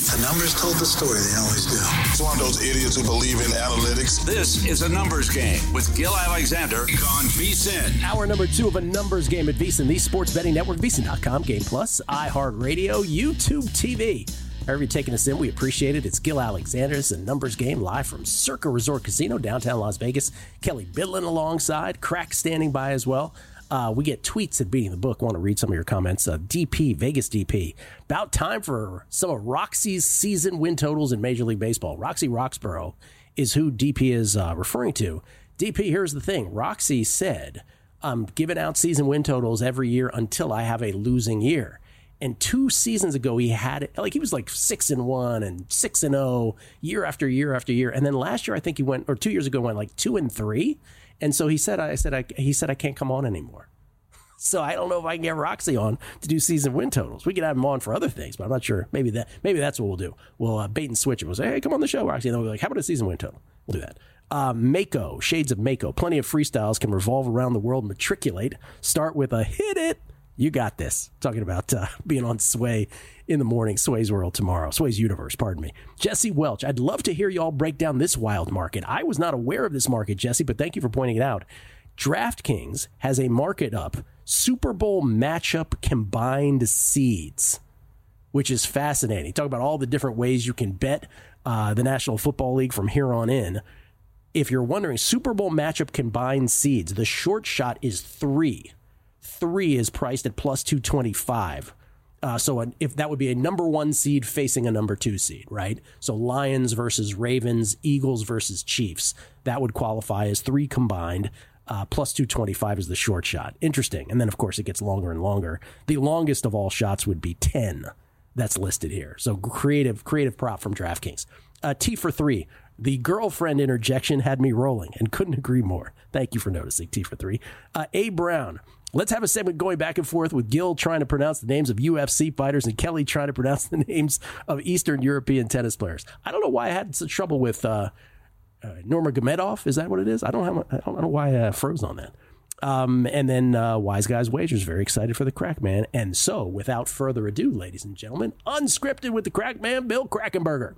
The numbers told the story. They always do. It's one of those idiots who believe in analytics. This is A Numbers Game with Gil Alexander on VSiN. Hour number 2 of A Numbers Game at VSiN, the sports betting network, VSiN.com, Game Plus, iHeartRadio, YouTube TV. However you're taking us in, we appreciate it. It's Gil Alexander's A Numbers Game live from Circa Resort Casino, downtown Las Vegas. Kelly Bidlin alongside, Crack standing by as well. We get tweets at Beating the Book. Want to read some of your comments. DP, Vegas DP. About time for some of Roxy's season win totals in Major League Baseball. Roxy Roxborough is who DP is referring to. DP, here's the thing. Roxy said, I'm giving out season win totals every year until I have a losing year. And 2 seasons ago, he had it, like he was like 6-1 and 6-0 year after year after year. And then last year, I think he went, or 2 years ago, went like 2-3. And so he said, he said, I can't come on anymore. So I don't know if I can get Roxy on to do season win totals. We could have him on for other things, but I'm not sure. Maybe that's what we'll do. We'll bait and switch it. We'll say, hey, come on the show, Roxy. And then we'll be like, how about a season win total? We'll do that. Mako, Shades of Mako. Plenty of freestyles can revolve around the world. Matriculate. Start with a hit it. You got this. Talking about being on Sway in the morning. Sway's World tomorrow. Sway's Universe, pardon me. Jesse Welch, I'd love to hear you all break down this wild market. I was not aware of this market, Jesse, but thank you for pointing it out. DraftKings has a market up. Super Bowl matchup combined seeds, which is fascinating. Talk about all the different ways you can bet the National Football League from here on in. If you're wondering, Super Bowl matchup combined seeds, the short shot is 3. 3 is priced at plus 225. So if that would be a number 1 seed facing a number 2 seed, right? So Lions versus Ravens, Eagles versus Chiefs. That would qualify as 3 combined. Plus 225 is the short shot. Interesting. And then, of course, it gets longer and longer. The longest of all shots would be 10. That's listed here. So creative prop from DraftKings. T for 3. The girlfriend interjection had me rolling and couldn't agree more. Thank you for noticing. T for 3. A. Brown. Let's have a segment going back and forth with Gil trying to pronounce the names of UFC fighters and Kelly trying to pronounce the names of Eastern European tennis players. I don't know why I had such trouble with Nurmagomedov. Is that what it is? I don't know why I froze on that. And then Wise Guys Wagers, very excited for the Crack Man. And so, without further ado, ladies and gentlemen, unscripted with the Crack Man, Bill Krackomberger.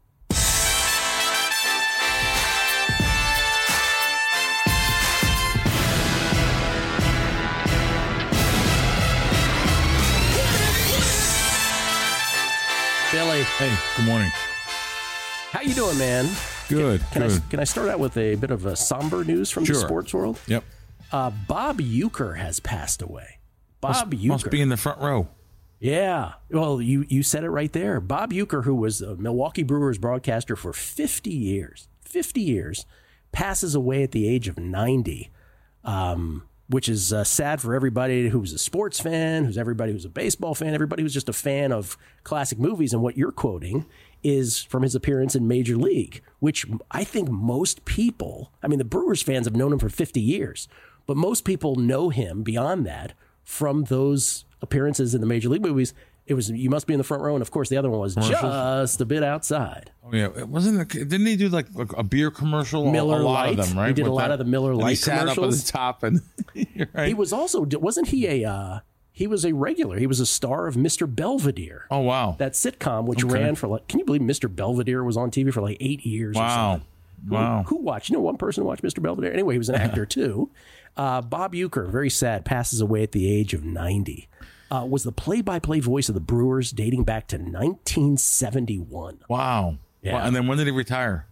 Billy. Hey, good morning. How you doing, man? Good. Can I start out with a bit of a somber news from the sports world? Yep. Bob Uecker has passed away. Uecker must be in the front row. Yeah. Well, you said it right there. Bob Uecker, who was a Milwaukee Brewers broadcaster for 50 years, passes away at the age of 90. Which is sad for everybody who's a sports fan, who's a baseball fan, everybody who's just a fan of classic movies. And what you're quoting is from his appearance in Major League, which I think most people, I mean, the Brewers fans have known him for 50 years, but most people know him beyond that from those appearances in the Major League movies. It was You Must Be in the Front Row, and of course the other one was Just a Bit Outside. Oh yeah, didn't he do like a beer commercial? Miller a lot Lite. Of them, right? He did a lot of the Miller Lite commercials. He sat up at the top, and right? He was also, wasn't he he was a regular. He was a star of Mr. Belvedere. Oh wow, that sitcom which ran for can you believe Mr. Belvedere was on TV for like 8 years? Wow, or something. Who watched? One person watched Mr. Belvedere. Anyway, he was an actor too. Bob Uecker, very sad, passes away at the age of 90. Was the play-by-play voice of the Brewers dating back to 1971. Wow. Yeah. Wow. And then when did he retire?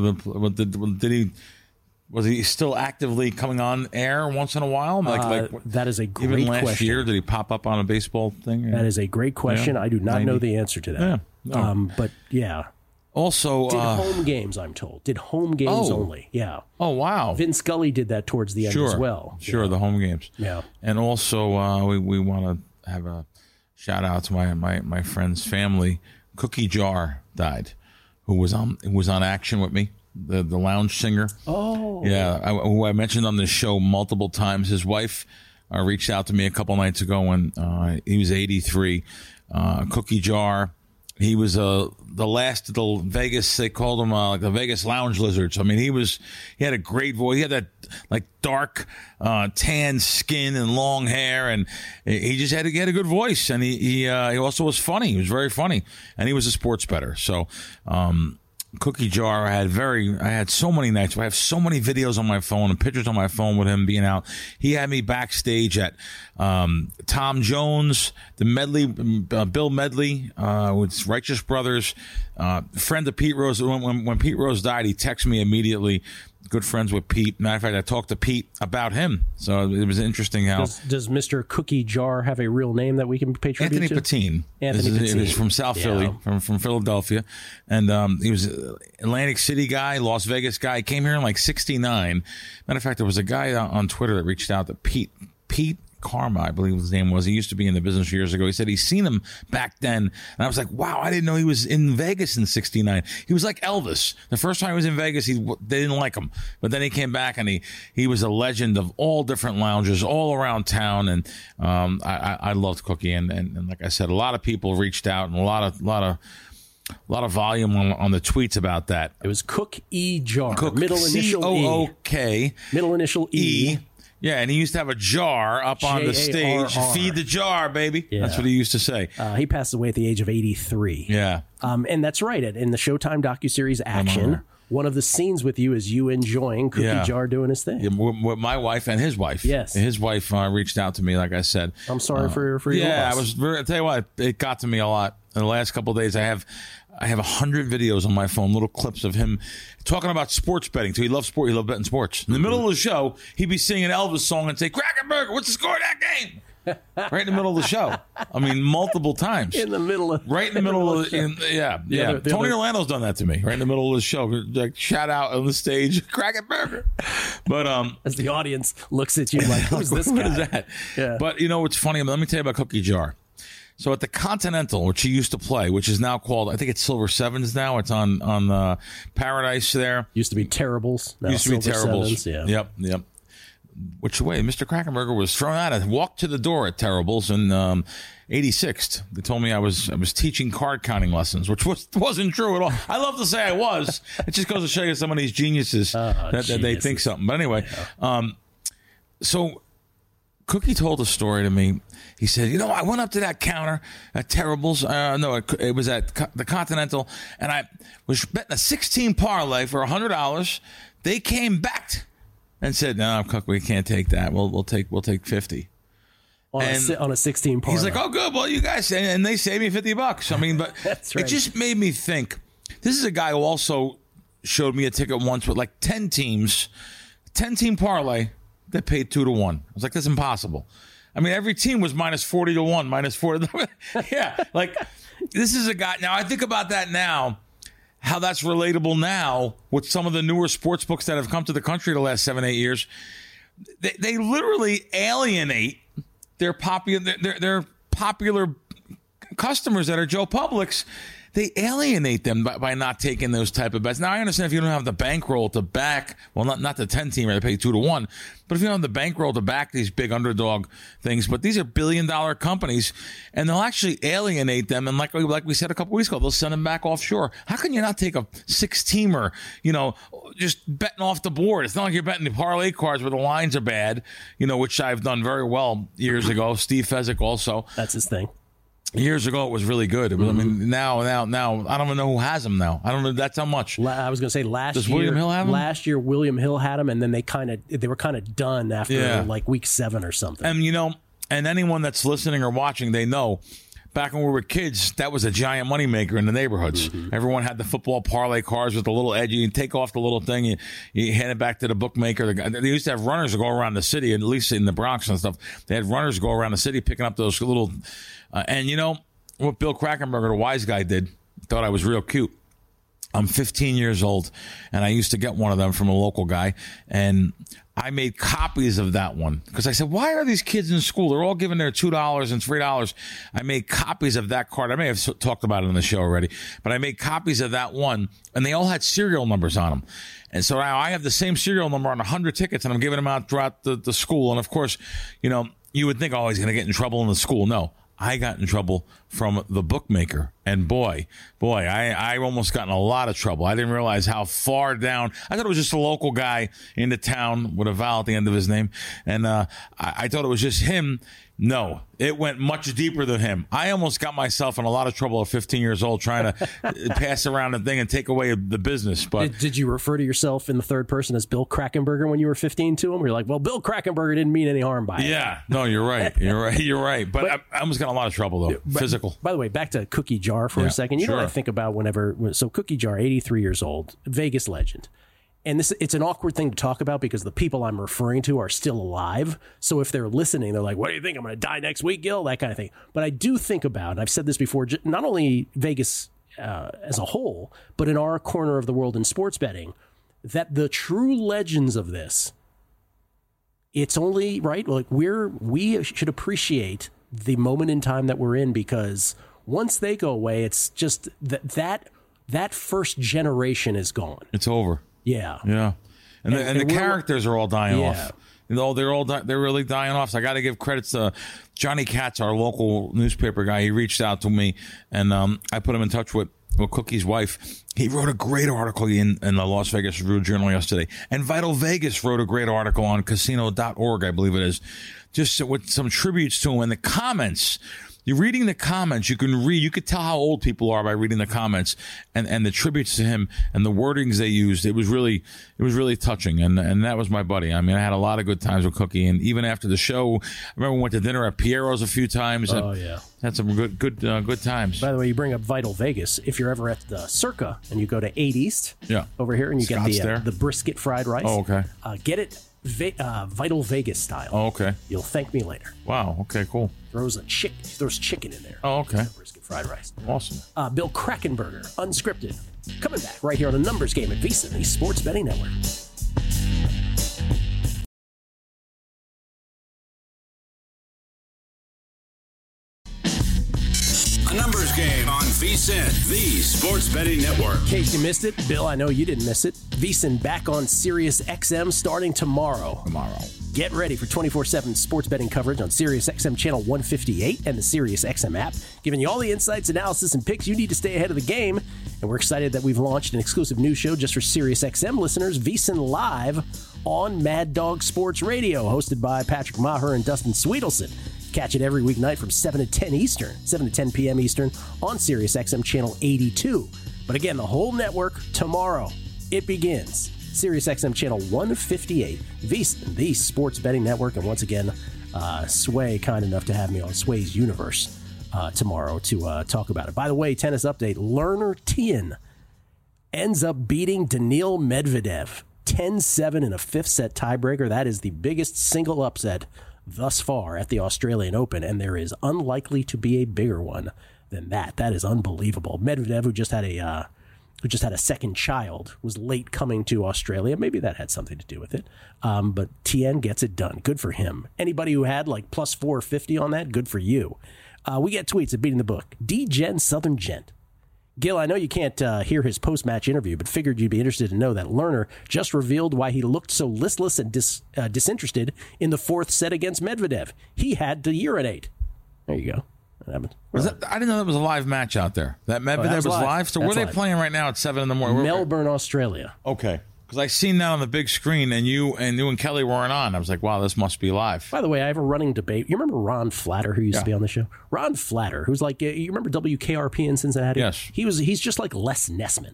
Was he still actively coming on air once in a while? That is a great question. Even last year, did he pop up on a baseball thing? That is a great question. Yeah. I do not know the answer to that. Yeah. No. But yeah. Also, did home games, I'm told. Did home games only. Yeah. Oh, wow. Vin Scully did that towards the end as well. Sure, the home games. Yeah. And also, we want to have a shout out to my friend's family. Cookie Jar died, who was on Action with me, the lounge singer. Oh. Yeah, who I mentioned on this show multiple times. His wife reached out to me a couple nights ago when he was 83. Cookie Jar. He was the the last of the Vegas. They called him like the Vegas Lounge Lizards. I mean, he had a great voice. He had that like dark tan skin and long hair, and he just had a good voice. And he also was funny. He was very funny, and he was a sports bettor. So. Cookie Jar, I had so many nights. I have so many videos on my phone and pictures on my phone with him being out. He had me backstage at Tom Jones, the Medley, Bill Medley, with Righteous Brothers, friend of Pete Rose. When Pete Rose died, he texted me immediately. Good friends with Pete. Matter of fact, I talked to Pete about him. So it was interesting how... Does Mr. Cookie Jar have a real name that we can pay tribute Anthony to? Patine. Anthony Patine. He was from South Philly, from Philadelphia. And he was an Atlantic City guy, Las Vegas guy. He came here in like 69. Matter of fact, there was a guy on Twitter that reached out to Pete Karma, I believe his name was. He used to be in the business years ago. He said he's seen him back then. And I was like, wow, I didn't know he was in Vegas in 69. He was like Elvis. The first time he was in Vegas, they didn't like him. But then he came back and he was a legend of all different lounges all around town. And I loved Cookie. And like I said, a lot of people reached out and a lot of volume on the tweets about that. It was Cook E Jar. Cook, middle initial C-O-O-K. Middle initial E. Yeah, and he used to have a jar up on the stage. Feed the jar, baby. Yeah. That's what he used to say. He passed away at the age of 83. Yeah. And that's right. In the Showtime docuseries Action, one of the scenes with you is you enjoying Cookie Jar doing his thing. Yeah, with my wife and his wife. Yes. And his wife reached out to me, like I said. I'm sorry for your loss. I'll tell you what, it got to me a lot. In the last couple of days, I have 100 videos on my phone, little clips of him talking about sports betting. So he loved sport. He loved betting sports. In the middle of the show, he'd be singing an Elvis song and say, "Crackenberger, what's the score of that game?" Right in the middle of the show. I mean, multiple times. In the middle of right in the middle of the Tony Orlando's done that to me. Right in the middle of the show, like shout out on the stage, "Crackenberger." But as the audience looks at you like, "Who's this guy?" What is that? Yeah. But you know what's funny? Let me tell you about Cookie Jar. So at the Continental, which he used to play, which is now called, I think it's Silver Sevens now. It's on Paradise there. Used to be Terribles. Now used to be Terribles. Sevens, yeah. Yep. Which way? Mr. Crackenberger was thrown out. I walked to the door at Terribles in 86th. They told me I was teaching card counting lessons, which wasn't true at all. I love to say I was. It just goes to show you some of these geniuses that they think something. But anyway, so Cookie told a story to me. He said, I went up to that counter at Terribles. It was at the Continental, and I was betting a 16 parlay for $100. They came back and said, "No, Cook, we can't take that. We'll take 50 on a 16 parlay." He's like, "Oh, good. Well, you guys," and they saved me $50. I mean, but That's right. It just made me think. This is a guy who also showed me a ticket once with like 10 teams, 10-team parlay that paid 2-1. I was like, "That's impossible." I mean, every team was minus 40-1, minus 40. Yeah, like this is a guy. Now I think about that now, how that's relatable now with some of the newer sports books that have come to the country the last 7-8 years. They literally alienate their popular customers that are Joe Publics. They alienate them by not taking those type of bets. Now, I understand if you don't have the bankroll to back, well, not the 10-teamer that pay 2-1, but if you don't have the bankroll to back these big underdog things, but these are billion-dollar companies, and they'll actually alienate them. And like we said a couple weeks ago, they'll send them back offshore. How can you not take a 6-teamer, just betting off the board? It's not like you're betting the parlay cards where the lines are bad, which I've done very well years ago. Steve Fezzik also. That's his thing. Years ago, it was really good. I mean, now, I don't even know who has them now. I don't know. That's how much. I was going to say Does William Hill have them? Last year, William Hill had them, and then they were kind of done after like week 7 or something. And and anyone that's listening or watching, they know. Back when we were kids, that was a giant moneymaker in the neighborhoods. Mm-hmm. Everyone had the football parlay cards with the little edge. You take off the little thing, you hand it back to the bookmaker. They used to have runners go around the city, at least in the Bronx and stuff. They had runners go around the city picking up those little... and what Bill Crackenberger, the wise guy, did, thought I was real cute. I'm 15 years old, and I used to get one of them from a local guy, and I made copies of that one because I said, why are these kids in school? They're all giving their $2 and $3. I made copies of that card. I may have talked about it on the show already, but I made copies of that one, and they all had serial numbers on them. And so now I have the same serial number on 100 tickets, and I'm giving them out throughout the school. And, of course, you would think, oh, he's going to get in trouble in the school. No. I got in trouble from the bookmaker. And boy, I almost got in a lot of trouble. I didn't realize how far down. I thought it was just a local guy in the town with a vowel at the end of his name. And I thought it was just him. No, it went much deeper than him. I almost got myself in a lot of trouble at 15 years old trying to pass around the thing and take away the business. But did you refer to yourself in the third person as Bill Krackomberger when you were 15 to him? You're like, well, Bill Krackomberger didn't mean any harm by it. Yeah, no, you're right. You're right. But I almost got in a lot of trouble, though. Physical. By the way, back to Cookie Jar for a second. You know what I think about so Cookie Jar, 83 years old, Vegas legend. And it's an awkward thing to talk about because the people I'm referring to are still alive. So if they're listening, they're like, what do you think? I'm going to die next week, Gil? That kind of thing. But I do think about, and I've said this before, not only Vegas as a whole, but in our corner of the world in sports betting, that the true legends of this, it's only right. Like we should appreciate the moment in time that we're in, because once they go away, it's just that first generation is gone. It's over. Yeah. Yeah. And the characters are all dying off. They're really dying off. So I got to give credits to Johnny Katz, our local newspaper guy. He reached out to me, and I put him in touch with Cookie's wife. He wrote a great article in the Las Vegas Review-Journal yesterday. And Vital Vegas wrote a great article on casino.org, I believe it is, just with some tributes to him. And the comments, you're reading the comments, you could tell how old people are by reading the comments and the tributes to him and the wordings they used. It was really touching. And that was my buddy. I mean, I had a lot of good times with Cookie. And even after the show, I remember we went to dinner at Piero's a few times. Oh, yeah. Had some good times. By the way, you bring up Vital Vegas. If you're ever at the Circa and you go to 8 East over here and you get the brisket fried rice. Oh, okay. Get it Vital Vegas style. Oh, okay. You'll thank me later. Wow. Okay, cool. Throws chicken in there. Oh, okay. Brisket fried rice. Awesome. Bill Krackomberger, unscripted. Coming back right here on the Numbers Game at VSiN, the Sports Betting Network. A Numbers Game on VSiN, the Sports Betting Network. In case you missed it, Bill, I know you didn't miss it. VSiN back on Sirius XM starting tomorrow. Get ready for 24/7 sports betting coverage on Sirius XM channel 158 and the Sirius XM app, giving you all the insights, analysis, and picks you need to stay ahead of the game. And we're excited that we've launched an exclusive news show just for Sirius XM listeners, VSiN Live on Mad Dog Sports Radio, hosted by Patrick Maher and Dustin Sweetelson. Catch it every weeknight from 7 to 10 p.m. Eastern on Sirius XM channel 82. But again, the whole network tomorrow, it begins. Sirius XM channel 158, the Sports Betting Network. And once again, Sway kind enough to have me on Sway's Universe tomorrow to talk about it. By the way, tennis update, Lerner Tien ends up beating Daniil Medvedev 10-7 in a fifth set tiebreaker. That is the biggest single upset thus far at the Australian Open, and there is unlikely to be a bigger one than that. That is unbelievable. Medvedev, who just had a second child, was late coming to Australia. Maybe that had something to do with it. But Tien gets it done. Good for him. Anybody who had like plus 450 on that, good for you. We get tweets at Beating the Book. D-Gen Southern Gent. Gil, I know you can't hear his post-match interview, but figured you'd be interested to know that Lerner just revealed why he looked so listless and disinterested in the fourth set against Medvedev. He had to urinate. There you go. That happened. I didn't know that was a live match out there. That Medvedev was live? So where are they playing right now at 7 in the morning? Melbourne, Australia. Okay. Because I seen that on the big screen, and you and Kelly weren't on. I was like, wow, this must be live. By the way, I have a running debate. You remember Ron Flatter, who used to be on the show? Ron Flatter, who's like, you remember WKRP in Cincinnati? Yes. He's just like Les Nessman.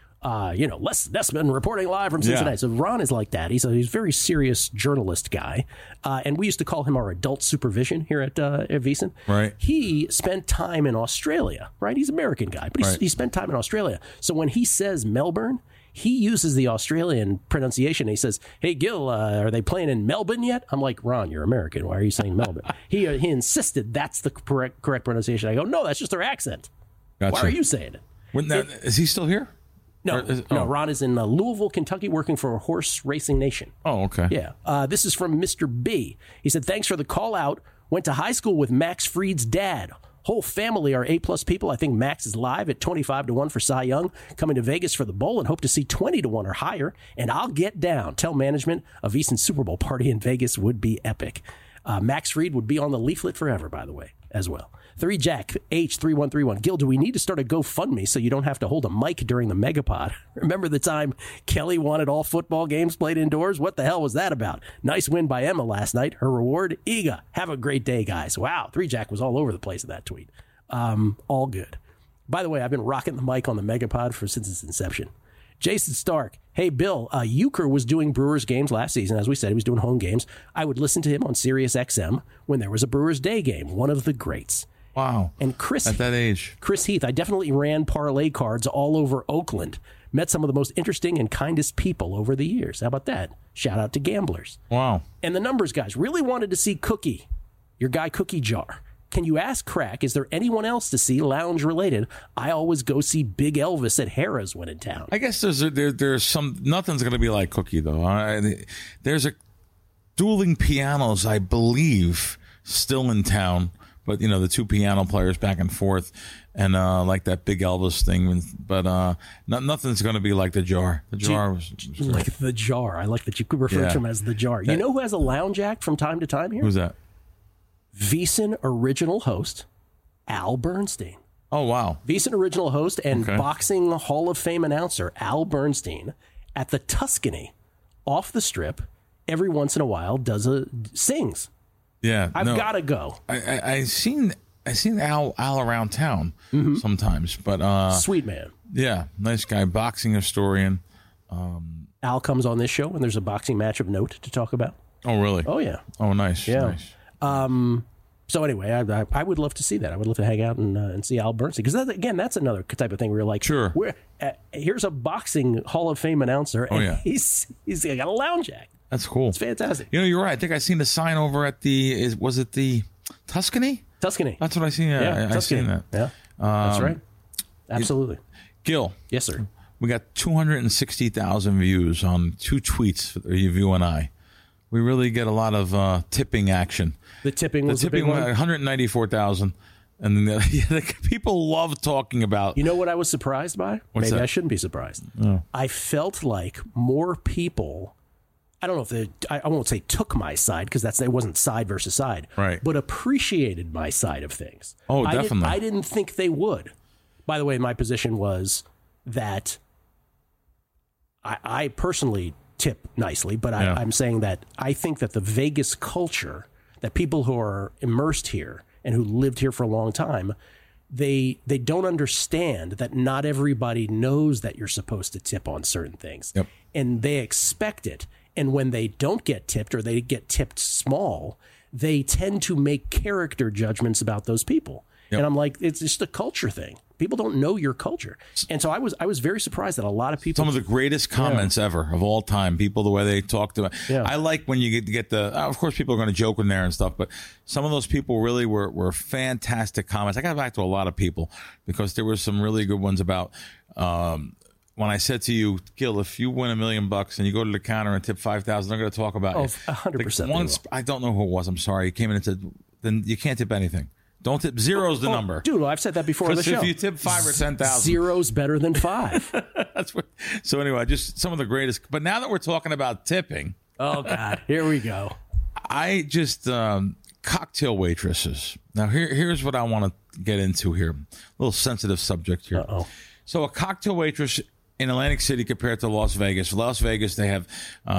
Les Nessman reporting live from Cincinnati. Yeah. So Ron is like that. He's a very serious journalist guy. And we used to call him our adult supervision here at VSiN. Right. He spent time in Australia, right? He's an American guy, but he spent time in Australia. So when he says Melbourne, he uses the Australian pronunciation. He says, hey, Gil, are they playing in Melbourne yet? I'm like, Ron, you're American. Why are you saying Melbourne? He insisted that's the correct pronunciation. I go, no, that's just their accent. Gotcha. Why are you saying it? Is he still here? No, Ron is in Louisville, Kentucky, working for Horse Racing Nation. Oh, okay. Yeah. This is from Mr. B. He said, thanks for the call out. Went to high school with Max Fried's dad. Whole family are A-plus people. I think Max is live at 25-1 for Cy Young, coming to Vegas for the bowl, and hope to see 20-1 or higher. And I'll get down. Tell management a VSiN Super Bowl party in Vegas would be epic. Max Fried would be on the leaflet forever, by the way. as well. 3Jack H3131. Gil, do we need to start a GoFundMe so you don't have to hold a mic during the Megapod? Remember the time Kelly wanted all football games played indoors? What the hell was that about? Nice win by Emma last night. Her reward, Iga. Have a great day, guys. Wow, 3Jack was all over the place in that tweet. All good. By the way, I've been rocking the mic on the Megapod since its inception. Jason Stark. Hey, Bill, Euchre was doing Brewers games last season. As we said, he was doing home games. I would listen to him on Sirius XM when there was a Brewers Day game. One of the greats. Wow. And Chris, at that age. Chris Heath, I definitely ran parlay cards all over Oakland. Met some of the most interesting and kindest people over the years. How about that? Shout out to gamblers. Wow. And the numbers guys really wanted to see Cookie, your guy Cookie Jar. Can you ask Crack, is there anyone else to see lounge related? I always go see Big Elvis at Harrah's when in town. I guess there's some, nothing's going to be like Cookie though. There's a dueling pianos, I believe, still in town. But, you know, the two piano players back and forth and like that Big Elvis thing. But nothing's going to be like the Jar. The Jar was like the Jar. I like that you could refer to him as the Jar. You know who has a lounge act from time to time here? Who's that? VSiN original host, Al Bernstein. Oh, wow. VSiN original host and boxing Hall of Fame announcer, Al Bernstein, at the Tuscany off the Strip, every once in a while sings. Yeah, I've got to go. I seen Al around town sometimes, but sweet man. Yeah, nice guy, boxing historian. Al comes on this show when there's a boxing match of note to talk about. Oh, really? Oh, yeah. Oh, nice. Yeah. Nice. So anyway, I would love to see that. I would love to hang out and see Al Bernstein because that's another type of thing where you're like, sure, here's a boxing Hall of Fame announcer, and he's got a lounge act. That's cool. It's fantastic. You know, you're right. I think I seen the sign over at was it the Tuscany? Tuscany. That's what I seen. Yeah, I seen that. Yeah, that's right. Absolutely. Gil. Yes, sir. We got 260,000 views on 2 tweets for you and I. We really get a lot of tipping action. The tipping was the big one? 194,000. And the people love talking about. You know what I was surprised by? What's Maybe that? I shouldn't be surprised. Oh. I felt like more people, I don't know if I won't say took my side because it wasn't side versus side, right? But appreciated my side of things. Oh, definitely. I didn't think they would. By the way, my position was that I personally tip nicely, but I'm saying that I think that the Vegas culture, that people who are immersed here and who lived here for a long time, they don't understand that not everybody knows that you're supposed to tip on certain things. Yep. And they expect it. And when they don't get tipped or they get tipped small, they tend to make character judgments about those people. Yep. And I'm like, it's just a culture thing. People don't know your culture. And so I was very surprised that a lot of people. Some of the greatest comments ever of all time, people, the way they talk to it. Yeah. I like when you get the, of course, people are going to joke in there and stuff, but some of those people really were fantastic comments. I got back to a lot of people because there were some really good ones about, when I said to you, Gil, if you win $1 million and you go to the counter and tip 5,000, they're going to talk about it. 100%. Once, I don't know who it was. I'm sorry. He came in and said, then you can't tip anything. Don't tip. Zero's the number. Dude, I've said that before on the show. If you tip 5 or 10,000. Zero's better than 5. That's what. So anyway, just some of the greatest. But now that we're talking about tipping. Oh, God. Here we go. I just, cocktail waitresses. Now, here's what I want to get into here. A little sensitive subject here. Uh-oh. So a cocktail waitress in Atlantic City compared to Las Vegas. Las Vegas, they have,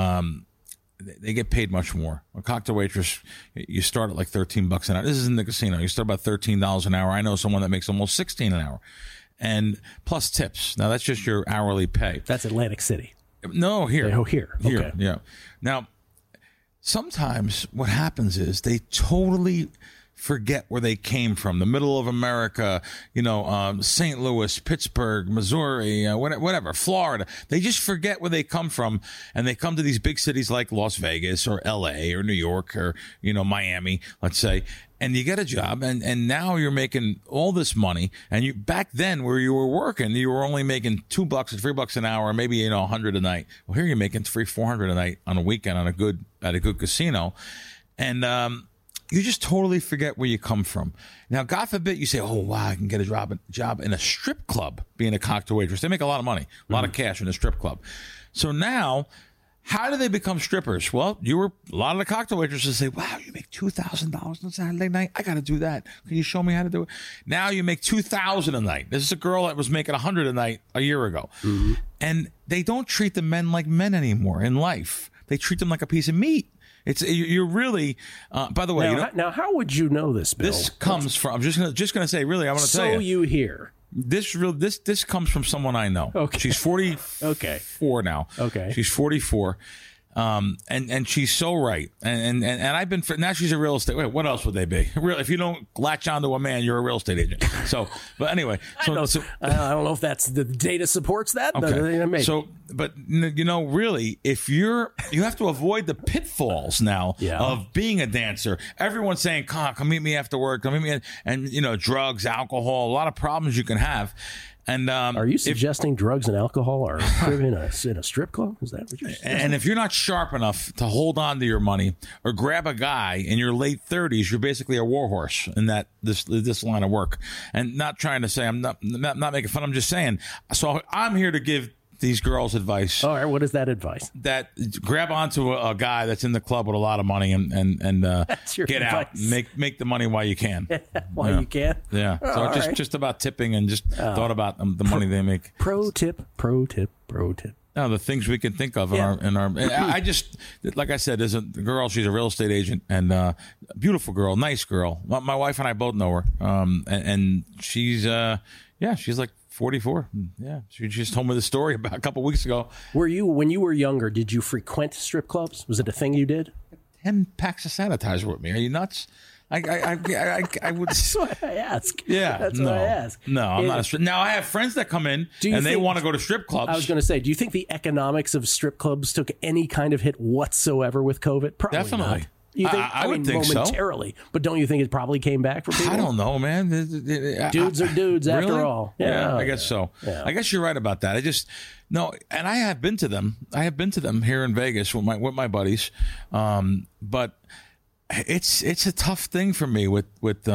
they get paid much more. A cocktail waitress, you start at like $13 an hour. This is in the casino. You start about $13 an hour. I know someone that makes almost $16 an hour, and plus tips. Now that's just your hourly pay. That's Atlantic City. No, here. Oh, here. Okay. Yeah. Now, sometimes what happens is they totally forget where they came from. The middle of America, St. Louis, Pittsburgh, Missouri, whatever, Florida. They just forget where they come from, and they come to these big cities like Las Vegas or L.A. or New York or, Miami, let's say, and you get a job, and now you're making all this money, and you back then where you were working, you were only making $2 or $3 an hour, maybe $100 a night. Well, here you're making $300-$400 a night on a weekend at a good casino, and you just totally forget where you come from. Now, God forbid you say, oh, wow, I can get a job in a strip club being a cocktail waitress. They make a lot of money, a lot of cash in a strip club. So now How do they become strippers? Well, a lot of the cocktail waitresses say, wow, you make $2,000 on Saturday night? I got to do that. Can you show me how to do it? Now you make $2,000 a night. This is a girl that was making $100 a night a year ago. Mm-hmm. And they don't treat the men like men anymore in life. They treat them like a piece of meat. You're really, by the way. Now, how would you know this, Bill? This comes from, I'm just gonna say, really, I want to tell you. So you hear. This comes from someone I know. Okay. She's 44 now. Okay. She's 44. And she's so right. And I've been, now she's a real estate. Wait, what else would they be? If you don't latch onto a man, you're a real estate agent. So, but anyway. I don't know if that's the data supports that. Okay. Maybe. So, but really, if you have to avoid the pitfalls now of being a dancer. Everyone's saying, come meet me after work. Come meet me. And, drugs, alcohol, a lot of problems you can have. And are you suggesting drugs and alcohol are in a strip club? Is that what you're saying? And if you're not sharp enough to hold on to your money or grab a guy in your late 30s, you're basically a warhorse in this line of work. And not trying to say I'm not making fun. I'm just saying. So I'm here to give these girls advice. All right, what is that advice? That grab onto a guy that's in the club with a lot of money and that's your get advice. out. Make the money while you can. You can. Yeah. So just about tipping and just thought about the money they make. Pro tip. No, the things we can think of in our. I just, like I said, there's a girl. She's a real estate agent and beautiful girl, nice girl. My wife and I both know her. And she's she's like 44. Yeah, she just told me the story about a couple of weeks ago. When you were younger, did you frequent strip clubs? Was it a thing you did? 10 packs of sanitizer with me. Are you nuts? I would. That's why I ask. Yeah, that's why I ask. No, I'm not a strip. Now I have friends that come in and they want to go to strip clubs. I was going to say, do you think the economics of strip clubs took any kind of hit whatsoever with COVID? Probably Definitely. Not. You think, I would think momentarily, but don't you think it probably came back for people? I don't know, man. Dudes are dudes after really? all. Yeah, I guess so. Yeah. I guess you're right about that. And I have been to them. I have been to them here in Vegas with my buddies, but it's a tough thing for me with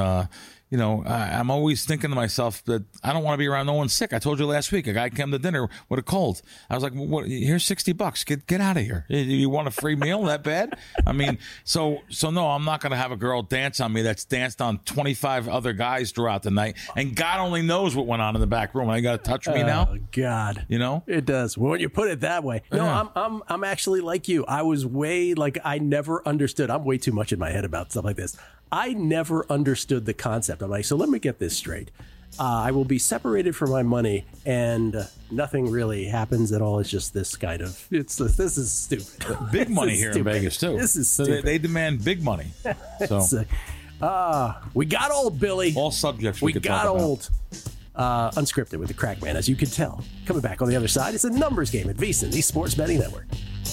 I'm always thinking to myself that I don't want to be around no one sick. I told you last week, a guy came to dinner with a cold. I was like, "What? Here's $60. Get out of here. You want a free meal that bad?" I mean, so no, I'm not going to have a girl dance on me that's danced on 25 other guys throughout the night, and God only knows what went on in the back room. I got to touch me now. Oh God, it does. Well, when you put it that way, no, I'm actually like you. I was I never understood. I'm way too much in my head about stuff like this. I never understood the concept. I'm like, so let me get this straight. I will be separated from my money, and nothing really happens at all. It's just this kind of. This is stupid. Big money here in Vegas too. This is stupid. So they demand big money. So we got old, Billy. All subjects we got old. Unscripted with the Crackman, as you can tell. Coming back on the other side, it's a numbers game at VSiN, the Sports Betting Network.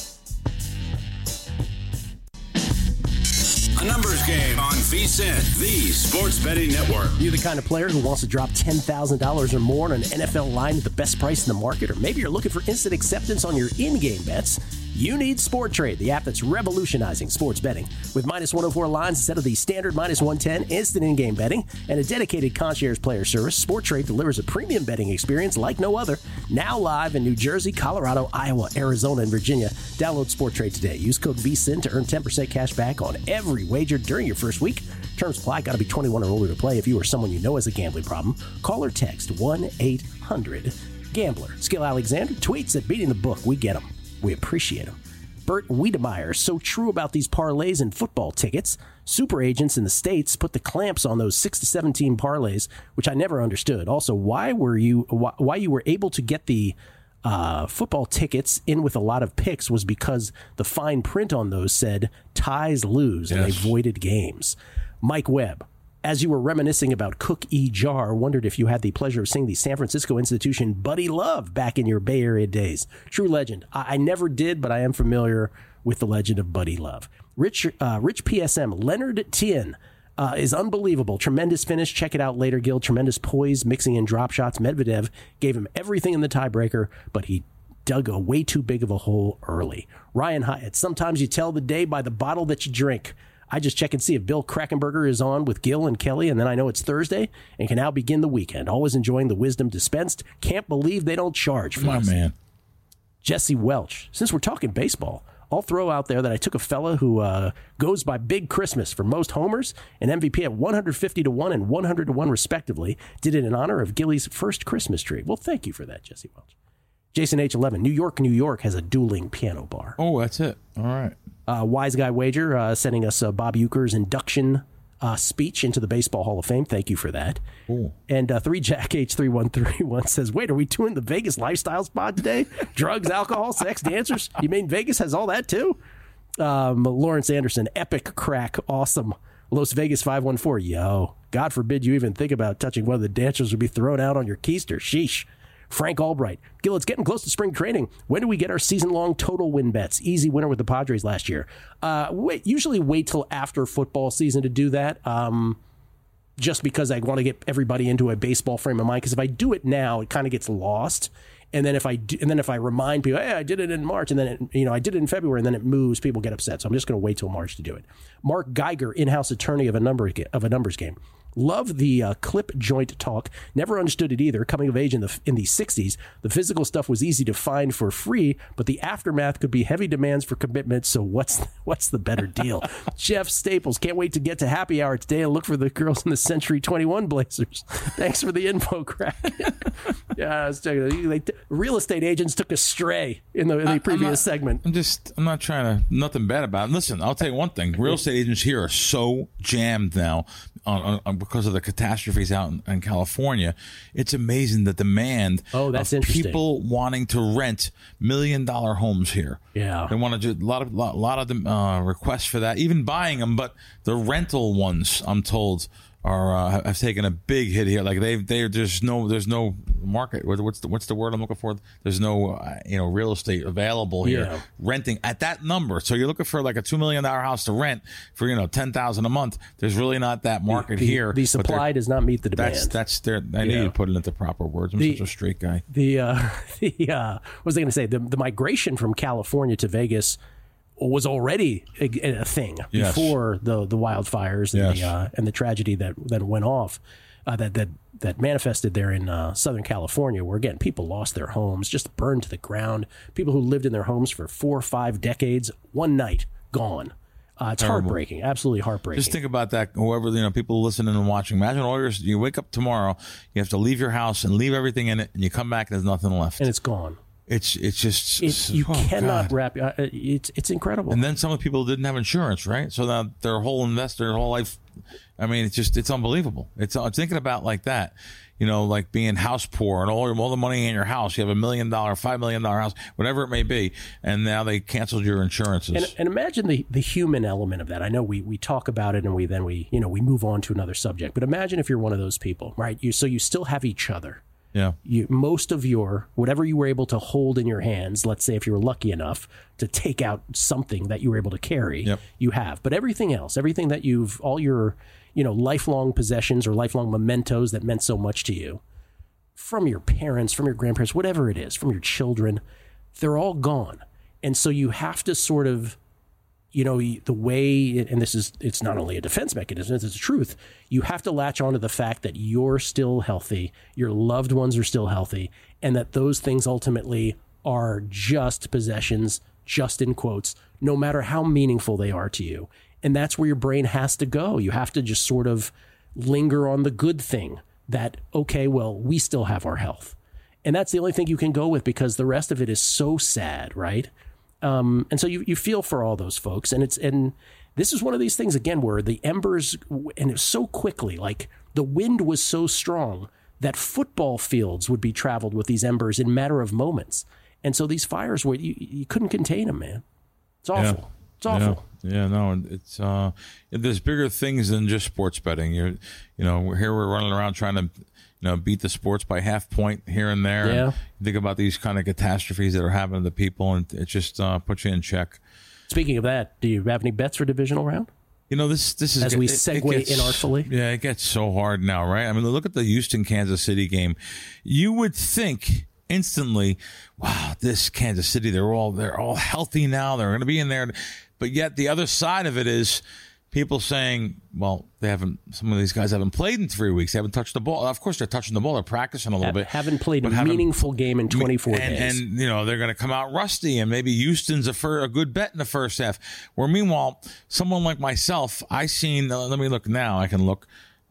A numbers game on VSiN, the Sports Betting Network. You're the kind of player who wants to drop $10,000 or more on an NFL line at the best price in the market, or maybe you're looking for instant acceptance on your in-game bets. You need SportTrade, the app that's revolutionizing sports betting. With minus 104 lines instead of the standard minus 110, instant in-game betting, and a dedicated concierge player service, SportTrade delivers a premium betting experience like no other. Now live in New Jersey, Colorado, Iowa, Arizona, and Virginia. Download SportTrade today. Use code VSiN to earn 10% cash back on every wager during your first week. Terms apply. Got to be 21 or older to play. If you or someone you know has a gambling problem, call or text 1-800-GAMBLER. Skill Alexander tweets at Beating the Book. We get them. We appreciate them. Bert Wiedemeyer, so true about these parlays and football tickets. Super agents in the States put the clamps on those 6 to 17 parlays, which I never understood. Also, why you were able to get the football tickets in with a lot of picks was because the fine print on those said ties lose, and they voided games. Mike Webb, as you were reminiscing about Cook E. Jar, wondered if you had the pleasure of seeing the San Francisco institution Buddy Love back in your Bay Area days. True legend. I never did, but I am familiar with the legend of Buddy Love. Rich PSM, Leonard Tien is unbelievable. Tremendous finish. Check it out later, Gil. Tremendous poise, mixing in drop shots. Medvedev gave him everything in the tiebreaker, but he dug a way too big of a hole early. Ryan Hyatt, sometimes you tell the day by the bottle that you drink. I just check and see if Bill Krackomberger is on with Gil and Kelly, and then I know it's Thursday and can now begin the weekend. Always enjoying the wisdom dispensed. Can't believe they don't charge for this. Man. Jesse Welch. Since we're talking baseball, I'll throw out there that I took a fella who goes by Big Christmas for most homers and MVP at 150-1 and 100-1 respectively. Did it in honor of Gilly's first Christmas tree. Well, thank you for that, Jesse Welch. Jason H11, New York has a dueling piano bar. Oh, that's it. All right. Wise Guy Wager sending us Bob Uecker's induction speech into the Baseball Hall of Fame. Thank you for that. Cool. And 3Jack H3131 says, wait, are we doing the Vegas lifestyle spot today? Drugs, alcohol, sex, dancers? You mean Vegas has all that too? Lawrence Anderson, epic crack, awesome. Las Vegas 514, yo, God forbid you even think about touching one of the dancers would be thrown out on your keister. Sheesh. Frank Albright, Gil, it's getting close to spring training. When do we get our season-long total win bets? Easy winner with the Padres last year. Usually wait till after football season to do that, just because I want to get everybody into a baseball frame of mind. Because if I do it now, it kind of gets lost. And then if I remind people, hey, I did it in March, and then I did it in February, and then it moves, people get upset. So I'm just going to wait till March to do it. Mark Geiger, in-house attorney of a numbers game. Love the clip joint talk. Never understood it either. Coming of age in the 60s, the physical stuff was easy to find for free, but the aftermath could be heavy demands for commitment. So what's the better deal? Jeff Staples, can't wait to get to happy hour today and look for the girls in the Century 21 Blazers. Thanks for the info, Crack. Yeah, I was checking. Real estate agents took a stray in the previous segment. I'm not trying to, nothing bad about it. Listen, I'll tell you one thing. Real estate agents here are so jammed now on because of the catastrophes out in California. It's amazing the demand that's of people wanting to rent $1 million homes here. Yeah. They want to do a lot of them requests for that, even buying them, but the rental ones, I'm told, are have taken a big hit here. Like there's no market. What's the word I'm looking for? There's no real estate available here renting at that number. So you're looking for like a $2 million house to rent for $10,000 a month. There's really not that market here. The supply does not meet the demand. That's their. I need to put it into proper words. I'm such a straight guy. What was I going to say? The migration from California to Vegas was already a thing before the wildfires and the tragedy that went off, that manifested there in Southern California, where again people lost their homes, just burned to the ground. People who lived in their homes for 4 or 5 decades, one night gone. It's terrible. Heartbreaking, absolutely heartbreaking. Just think about that. Whoever people listening and watching, imagine you wake up tomorrow, you have to leave your house and leave everything in it, and you come back and there's nothing left, and it's gone. It's just you cannot wrap. It's incredible. And then some of the people didn't have insurance, right? So now their whole life. I mean, it's unbelievable. It's thinking about like that, like being house poor and all the money in your house. You have $1 million, $5 million house, whatever it may be, and now they canceled your insurances. And imagine the human element of that. I know we talk about it and we move on to another subject. But imagine if you're one of those people, right? You still have each other. Yeah. Most of whatever you were able to hold in your hands, let's say if you were lucky enough to take out something that you were able to carry, you have. But everything else, everything that all your, lifelong possessions or lifelong mementos that meant so much to you, from your parents, from your grandparents, whatever it is, from your children, they're all gone. And so you have to sort of, the way, and it's not only a defense mechanism, it's the truth. You have to latch onto the fact that you're still healthy, your loved ones are still healthy, and that those things ultimately are just possessions, just in quotes, no matter how meaningful they are to you. And that's where your brain has to go. You have to just sort of linger on the good thing that, okay, well, we still have our health. And that's the only thing you can go with, because the rest of it is so sad, right? And so you feel for all those folks, and this is one of these things again where the embers, and it was so quickly, like the wind was so strong that football fields would be traveled with these embers in a matter of moments, and so these fires were you couldn't contain them, man. It's awful. Yeah. It's awful. Yeah, no, it's there's bigger things than just sports betting. We're running around trying to beat the sports by half point here and there. Yeah. And you think about these kind of catastrophes that are happening to people, and it just puts you in check. Speaking of that, do you have any bets for divisional round? This is as we segue inartfully. Yeah, it gets so hard now, right? I mean, look at the Houston-Kansas City game. You would think instantly, wow, this Kansas City, they're all healthy now. They're going to be in there, but yet the other side of it is, people saying, well, some of these guys haven't played in 3 weeks. They haven't touched the ball. Of course, they're touching the ball. They're practicing a little bit. Haven't played a meaningful game in 24 days. And, they're going to come out rusty, and maybe Houston's a good bet in the first half. Where, meanwhile, someone like myself, I seen, let me look now. I can look.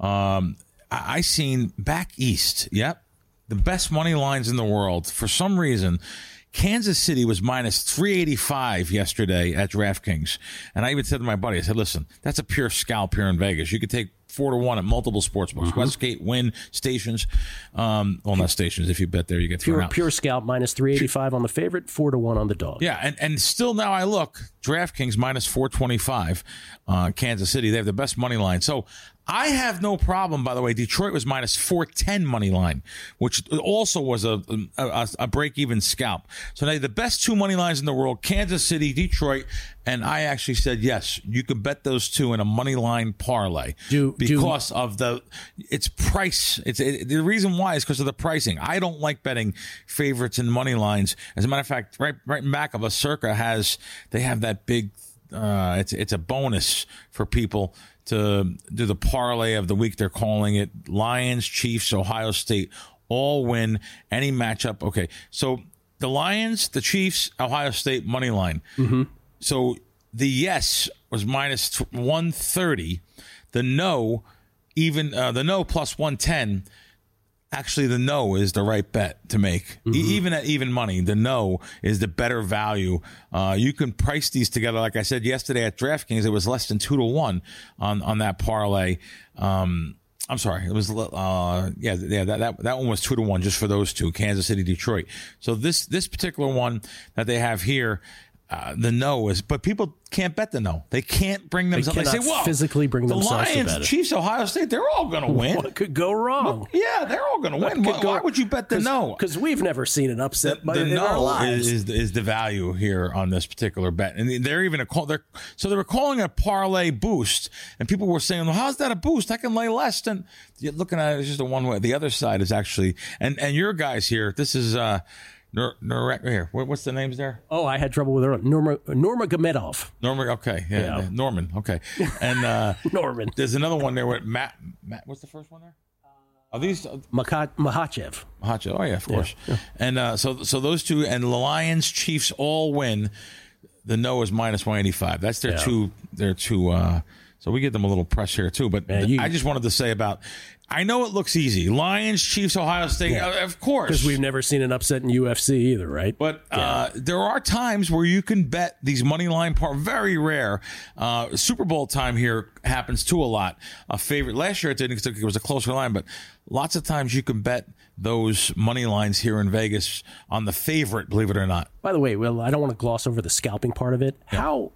I seen back east, the best money lines in the world. For some reason, Kansas City was minus 385 yesterday at DraftKings. And I even said to my buddy, I said, listen, that's a pure scalp here in Vegas. You could take 4-1 at multiple sportsbooks. Westgate, Wynn, Stations. Well, not Stations. If you bet there, you get thrown out. Pure scalp minus 385 on the favorite, 4-1 on the dog. Yeah, and still now I look, DraftKings minus 425, Kansas City. They have the best money line. So I have no problem, by the way. Detroit was minus 410 money line, which also was a break-even scalp. So now the best two money lines in the world, Kansas City, Detroit, and I actually said, yes, you could bet those two in a money line parlay because of its price. The reason why is because of the pricing. I don't like betting favorites in money lines. As a matter of fact, right in back of us, Circa they have that big, it's a bonus for people to do the parlay of the week. They're calling it Lions, Chiefs, Ohio State, all win any matchup. Okay, so the Lions, the Chiefs, Ohio State money line. Mm-hmm. So the yes was minus 130. The no, the no plus 110. Actually, the no is the right bet to make. Mm-hmm. Even at even money, the no is the better value. You can price these together. Like I said yesterday at DraftKings, it was less than 2-1 on that parlay. I'm sorry, it was that one was 2-1 just for those two, Kansas City, Detroit. So this particular one that they have here. The no is, but people can't bet the no. They can't bring themselves. They say, "Well, physically bring themselves the Lions, to bet it." Chiefs, Ohio State, they're all going to win. What could go wrong? Well, yeah, they're all going to win. Why would you bet the no? Because we've never seen an upset. The in no our lives. is the value here on this particular bet, and they're even so they were calling it a parlay boost, and people were saying, "Well, how's that a boost? I can lay less than." You're looking at it, it's just a one way. The other side is actually, and your guys here. This is. Here, what's the names there? Oh, I had trouble with her. Norma Gamedov. Okay, yeah. Norman, okay, and Norman. There's another one there with Matt. What's the first one there? Are these Mahachev? Oh yeah, of course. Yeah. And so those two and the Lions, Chiefs all win. The no is minus 185. That's their two. Their two. So we give them a little press here too. But I just wanted to say about. I know it looks easy. Lions, Chiefs, Ohio State, of course. Because we've never seen an upset in UFC either, right? But there are times where you can bet these money line very rare. Super Bowl time here happens too a lot. A favorite last year it didn't because it was a closer line, but lots of times you can bet those money lines here in Vegas on the favorite, believe it or not. By the way, I don't want to gloss over the scalping part of it. Yeah. How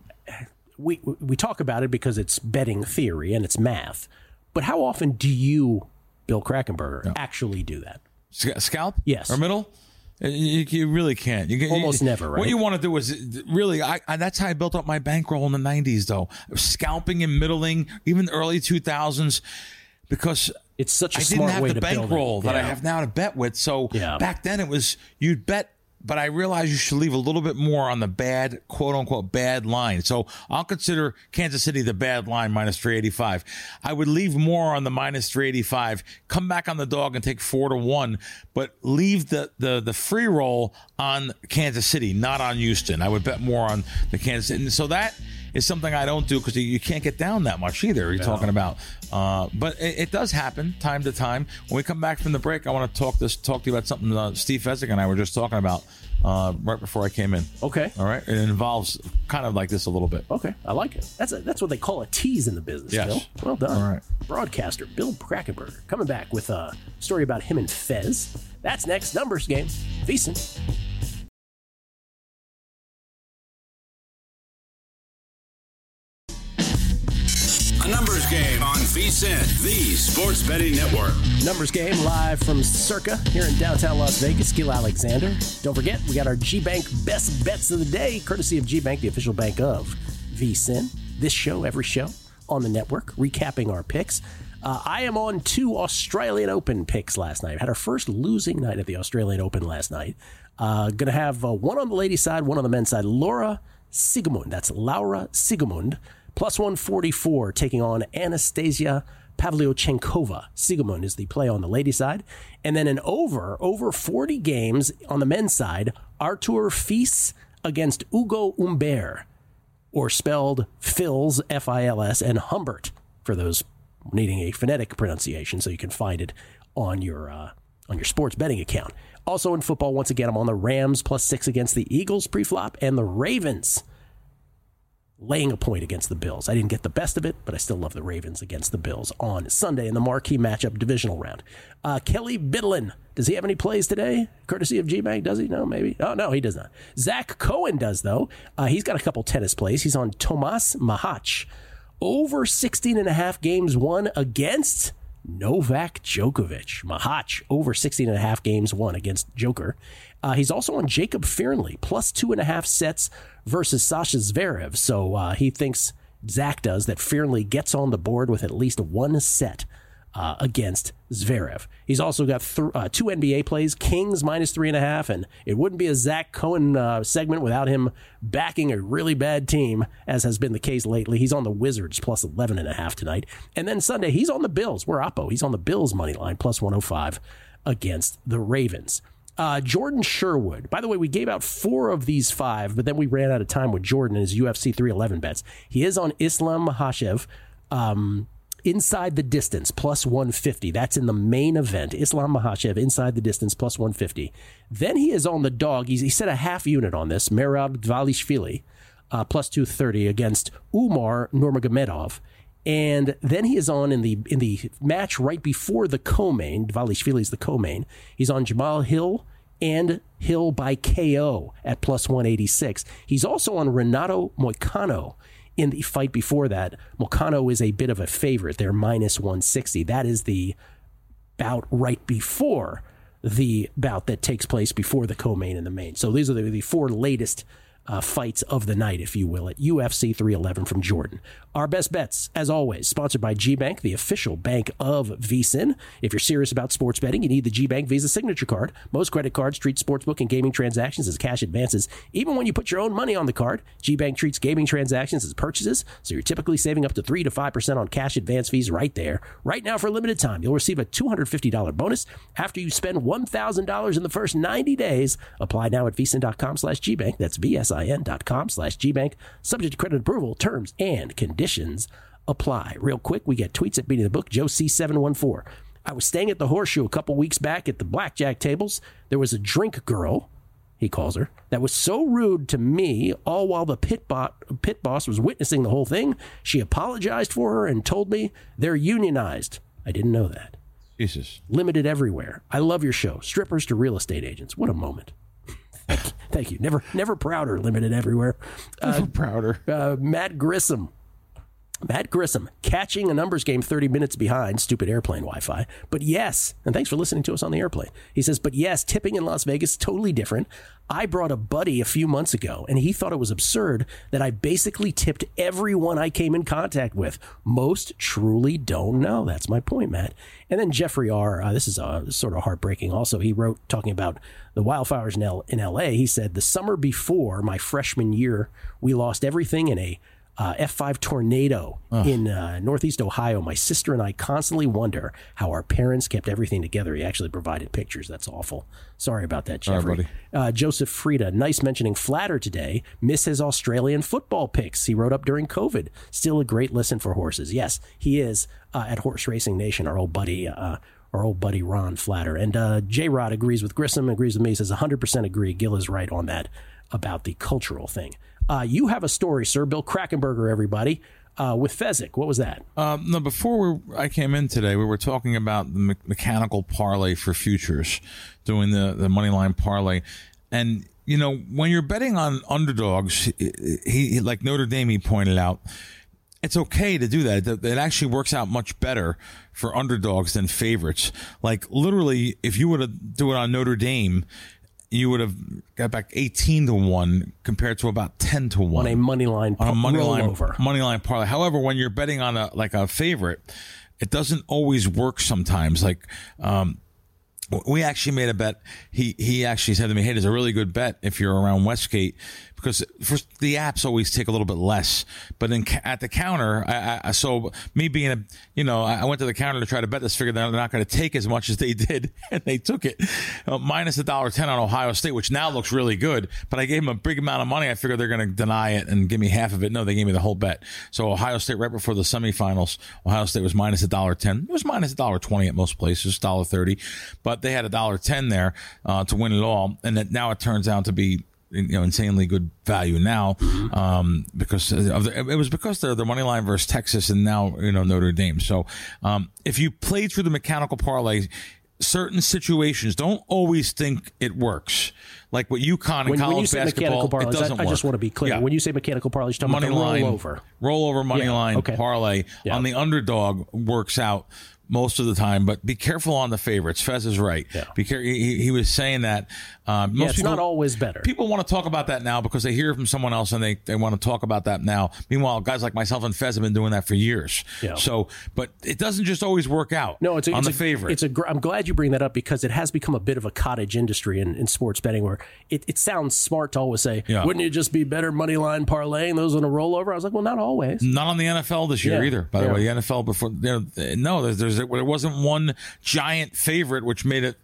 we talk about it because it's betting theory and it's math. But how often do you, Bill Krackomberger, actually do that? Scalp? Yes. Or middle? You really can't. Almost never, right? What you want to do is really, that's how I built up my bankroll in the 90s, though. Scalping and middling, even the early 2000s, because it's such a smart way to build it. I didn't have the bankroll that I have now to bet with. So back then it was, you'd bet. But I realize you should leave a little bit more on the bad, quote unquote, bad line. So I'll consider Kansas City the bad line, minus 385. I would leave more on the minus 385, come back on the dog and take 4-1, but leave the free roll on Kansas City, not on Houston. I would bet more on the Kansas City. And so that is something I don't do because you can't get down that much either. You're talking about, but it does happen time to time. When we come back from the break, I want to talk to you about something Steve Fezzik and I were just talking about right before I came in. Okay, all right. It involves kind of like this a little bit. Okay, I like it. That's what they call a tease in the business. Yes. Bill. Well done. All right. Broadcaster Bill Krackomberger coming back with a story about him and Fez. That's next. Numbers Game. VSiN. A Numbers Game on VSiN, the Sports Betting Network. Numbers Game live from Circa here in downtown Las Vegas. Gil Alexander. Don't forget, we got our G-Bank Best Bets of the Day, courtesy of G-Bank, the official bank of VSiN. This show, every show on the network, recapping our picks. I am on 2 Australian Open picks last night. Had our first losing night at the Australian Open last night. Going to have one on the ladies' side, one on the men's side. Laura Siegemund, that's Laura Siegemund, Plus 144 taking on Anastasia Pavlyuchenkova. Siegmund is the play on the ladies' side. And then an over 40 games on the men's side, Artur Fils against Ugo Humbert, or spelled Fils, F-I-L-S, and Humbert, for those needing a phonetic pronunciation, so you can find it on your sports betting account. Also in football, once again, I'm on the Rams plus 6 against the Eagles pre-flop, and the Ravens laying a point against the Bills. I didn't get the best of it, but I still love the Ravens against the Bills on Sunday in the marquee matchup divisional round. Kelly Bidlin, does he have any plays today? Courtesy of G-Bank, does he? No, maybe. Oh, no, he does not. Zach Cohen does, though. He's got a couple tennis plays. He's on Tomas Mahach. Over 16.5 games won against Novak Djokovic. Mahach, over 16.5 games won against Joker. He's also on Jacob Fearnley, plus 2.5 sets versus Sasha Zverev. So he thinks, Zach does, that Fearnley gets on the board with at least one set against Zverev. He's also got 2 NBA plays, Kings minus 3.5, and it wouldn't be a Zach Cohen segment without him backing a really bad team, as has been the case lately. He's on the Wizards plus 11.5 tonight. And then Sunday, he's on the Bills. We're Oppo. He's on the Bills money line plus 105 against the Ravens. Jordan Sherwood. By the way, we gave out 4 of these 5, but then we ran out of time with Jordan and his UFC 311 bets. He is on Islam Makhachev, inside the distance, plus 150. That's in the main event. Islam Makhachev, inside the distance, plus 150. Then he is on the dog. He set a half unit on this. Merab Dvalishvili, plus 230 against Umar Nurmagomedov. And then he is on in the match right before the co-main. Dvalishvili is the co-main. He's on Jamal Hill and Hill by KO at plus 186. He's also on Renato Moicano in the fight before that. Moicano is a bit of a favorite. They're minus 160. That is the bout right before the bout that takes place before the co-main and the main. So these are the 4 latest fights of the night, if you will, at UFC 311 from Jordan. Our best bets, as always, sponsored by G-Bank, the official bank of VSiN. If you're serious about sports betting, you need the G-Bank Visa Signature Card. Most credit cards treat sportsbook and gaming transactions as cash advances. Even when you put your own money on the card, G-Bank treats gaming transactions as purchases, so you're typically saving up to 3 to 5% on cash advance fees right there. Right now, for a limited time, you'll receive a $250 bonus after you spend $1,000 in the first 90 days. Apply now at VSiN.com/GBank. That's VSIN.com/GBank. Subject to credit approval, terms and conditions apply. Real quick, we get tweets at Beating the Book. Joe C714. I was staying at the Horseshoe a couple weeks back at the blackjack tables. There was a drink girl, he calls her, that was so rude to me, all while the pit boss was witnessing the whole thing. She apologized for her and told me they're unionized. I didn't know that. Jesus. Limited everywhere. I love your show. Strippers to real estate agents. What a moment. Thank you. Never prouder. Limited everywhere. Never prouder. Matt Grissom, catching a numbers game 30 minutes behind, stupid airplane Wi-Fi. But yes, and thanks for listening to us on the airplane. He says, but yes, tipping in Las Vegas, totally different. I brought a buddy a few months ago, and he thought it was absurd that I basically tipped everyone I came in contact with. Most truly don't know. That's my point, Matt. And then Jeffrey R., this is sort of heartbreaking also. He wrote, talking about the wildfires in L.A., he said, the summer before my freshman year, we lost everything in a F5 tornado in Northeast Ohio. My sister and I constantly wonder how our parents kept everything together. He actually provided pictures. That's awful. Sorry about that, Jeffrey. Joseph Frieda, nice mentioning Flatter today. Miss his Australian football picks he wrote up during COVID. Still a great listen for horses. Yes, he is at Horse Racing Nation, our old buddy Ron Flatter. And J-Rod agrees with Grissom, agrees with me. He says 100% agree. Gil is right on that about the cultural thing. You have a story, sir. Bill Krackenberger, everybody, with Fezzik. What was that? No, before I came in today, we were talking about the mechanical parlay for futures, doing the money line parlay. And, you know, when you're betting on underdogs, he like Notre Dame, he pointed out, it's okay to do that. It actually works out much better for underdogs than favorites. Like, literally, if you were to do it on Notre Dame, you would have got back 18-1 compared to about 10-1 on a money line parlay. However, when you're betting on a favorite, it doesn't always work sometimes. Like we actually made a bet. He actually said to me, "Hey, there's a really good bet if you're around Westgate, because first, the apps always take a little bit less, but at the counter, so me being I went to the counter to try to bet this, figured they're not going to take as much as they did, and they took it minus $1.10 on Ohio State, which now looks really good. But I gave them a big amount of money. I figured they're going to deny it and give me half of it. No, they gave me the whole bet. So Ohio State, right before the semifinals, Ohio State was minus $1.10. It was minus $1.20 at most places, $1.30, but they had $1.10 there to win it all, and now it turns out to be insanely good value now because it was because they're the money line versus Texas and now Notre Dame. So if you play through the mechanical parlay, certain situations don't always think it works. Like what UConn in college basketball, it doesn't work. I just want to be clear. Yeah. When you say mechanical parlay, you're talking about the rollover money line parlay on the underdog works out most of the time, but be careful on the favorites. Fez is right. Yeah. Be careful. He was saying that. Most it's not always better. People want to talk about that now because they hear from someone else and they want to talk about that now. Meanwhile, guys like myself and Fez have been doing that for years. Yeah. So, but it doesn't just always work out. No, it's the favorite. I'm glad you bring that up because it has become a bit of a cottage industry in sports betting where it sounds smart to always say, wouldn't it just be better money line parlaying those on a rollover? I was like, well, not always. Not on the NFL this year either. By the way, the NFL before there wasn't one giant favorite which made it.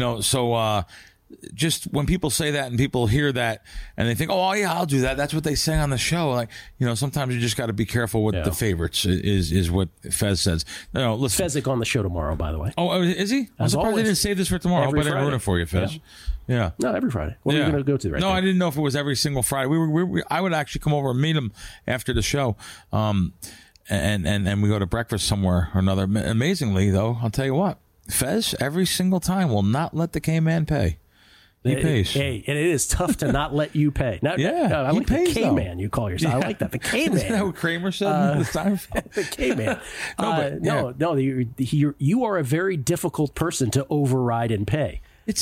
So. Just when people say that and people hear that and they think, oh yeah, I'll do that. That's what they say on the show. Like, sometimes you just got to be careful with the favorites is what Fez says. No, listen. Fezzik on the show tomorrow, by the way. Oh, is he? I'm surprised they didn't save this for tomorrow. I hope I didn't ruin it for you, Fez. Yeah. No, every Friday. What are we going to go to right now? No, I didn't know if it was every single Friday. I would actually come over and meet him after the show. And we go to breakfast somewhere or another. Amazingly, though, I'll tell you what. Fez, every single time, will not let the K-Man pay. He pays. Hey, and it is tough to not let you pay. I like the K-Man you call yourself. I like that. The K-Man. Isn't that what Kramer said this time? The K-Man. You are a very difficult person to override and pay.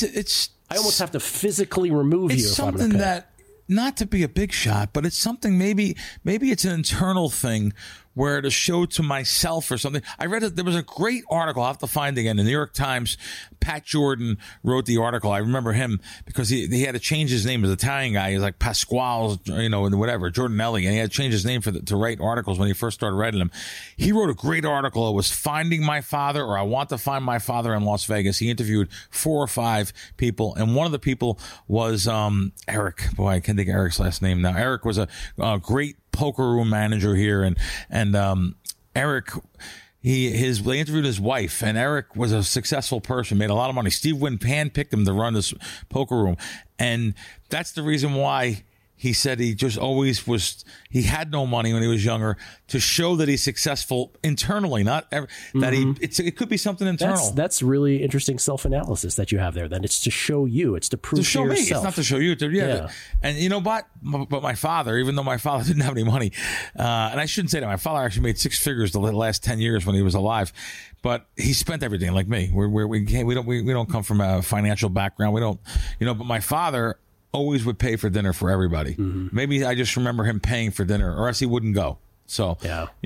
I almost have to physically remove you if I'm going to pay. It's something that, not to be a big shot, but it's something maybe it's an internal thing where to show to myself or something. I read there was a great article. I'll have to find it again. The New York Times, Pat Jordan wrote the article. I remember him because he had to change his name. He was an Italian guy. He's like Pasquale, and whatever, Jordanelli. And he had to change his name to write articles when he first started writing them. He wrote a great article. It was Finding My Father, or I Want to Find My Father in Las Vegas. He interviewed 4 or 5 people. And one of the people was Eric. Boy, I can't think of Eric's last name now. Eric was a great poker room manager here, and Eric, they interviewed his wife, and Eric was a successful person, made a lot of money. Steve Wynn handpicked him to run this poker room, and that's the reason why he said he just always was. He had no money when he was younger to show that he's successful internally, not that it could be something internal. That's really interesting self-analysis that you have there. Then it's to show you. It's to prove to show to me. Yourself. It's not to show you. And but my father, even though my father didn't have any money, and I shouldn't say that, my father actually made 6 figures the last 10 years when he was alive. But he spent everything like me. We don't come from a financial background. We don't, but my father always would pay for dinner for everybody. Mm-hmm. Maybe I just remember him paying for dinner, or else he wouldn't go. So,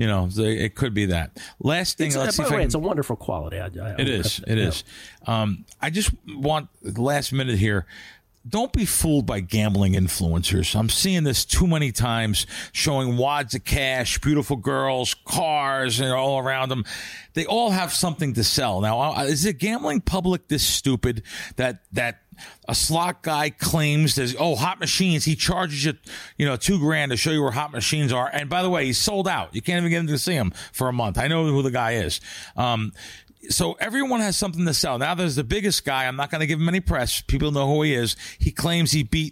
it could be that. Last thing, let's see if it's a wonderful quality. It is. I just want the last minute here. Don't be fooled by gambling influencers. I'm seeing this too many times, showing wads of cash, beautiful girls, cars, all around them. They all have something to sell. Now, is the gambling public this stupid that a slot guy claims there's hot machines? He charges you, $2,000 to show you where hot machines are. And by the way, he's sold out. You can't even get in to see him for a month. I know who the guy is. So everyone has something to sell. Now there's the biggest guy. I'm not going to give him any press. People know who he is. He claims he beat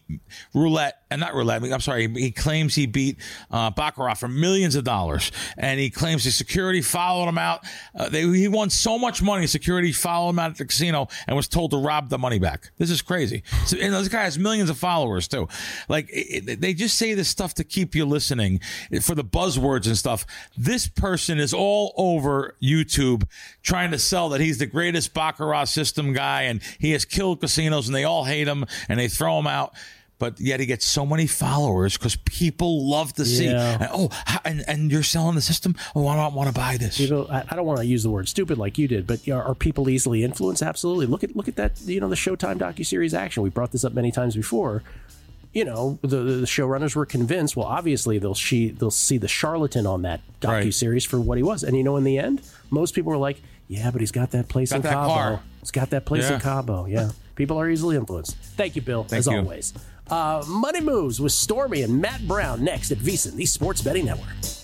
he claims he beat Baccarat for millions of dollars. And he claims the security followed him out. He won so much money, security followed him out at the casino and was told to rob the money back. This is crazy. So, and this guy has millions of followers too. Like, they just say this stuff to keep you listening for the buzzwords and stuff. This person is all over YouTube trying to sell that he's the greatest Baccarat system guy and he has killed casinos and they all hate him and they throw him out. but yet he gets so many followers because people love to see. And you're selling the system. Oh, I don't want to buy this. People, I don't want to use the word stupid like you did, but are people easily influenced? Absolutely. Look at that. The Showtime docuseries Action. We brought this up many times before. The showrunners were convinced. Well, obviously they'll see the charlatan on that docuseries for what he was, and in the end, most people were like, "Yeah, but he's got that place in Cabo. Car. He's got that place in Cabo." Yeah, people are easily influenced. Thank you, Bill. As always. Money Moves with Stormy and Matt Brown next at VSiN, the Sports Betting Network.